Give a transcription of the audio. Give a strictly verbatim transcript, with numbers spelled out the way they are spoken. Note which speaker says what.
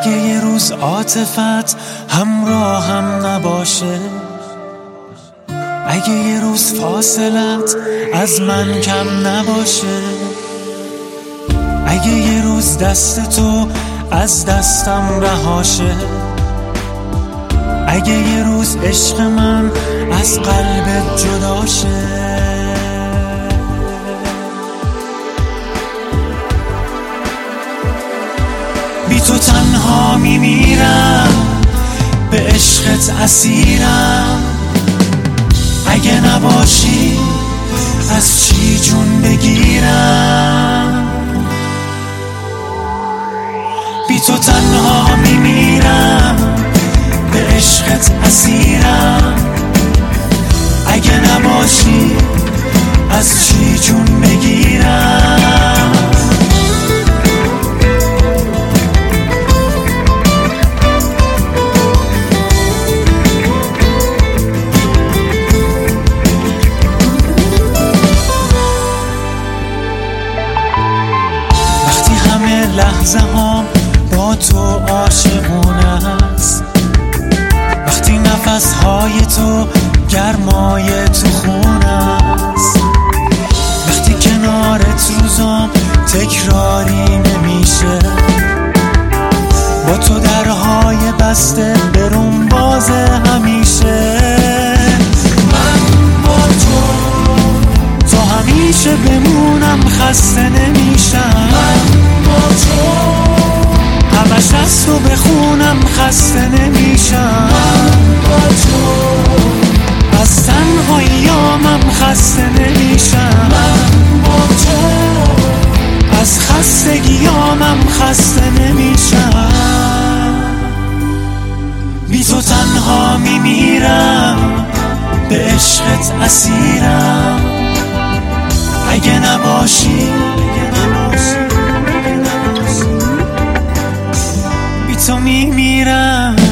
Speaker 1: اگه یه روز عاطفت همراه هم نباشه، اگه یه روز فاصلت از من کم نباشه، اگه یه روز دست تو از دستم رهاشه، اگه یه روز عشق من از قلبت جداشه، بی تو تنها میمیرم، به عشقت اسیرم، اگه نباشی از چی جون بگیرم، بی تو تنها میمیرم، به عشقت اسیرم، اگه نباشی از چی جون بگیرم. وقتی همه لحظه هم با تو عاشقونه است، وقتی نفس های تو گرمای تو خونه است، وقتی کنارت روزام تکراری نمیشه، با تو درهای بسته برون باز همیشه، من با تو تا همیشه بمونم خسته نمیشم، من با تو همش از تو بخونم خسته نمیشم، من با تو از تنهاییامم خسته نمیشم، من با تو از خستگیامم خسته نمیشم، بی تو تنها میمیرم، به عشقت اسیرم، اگه نباشی بی تو میمیرم.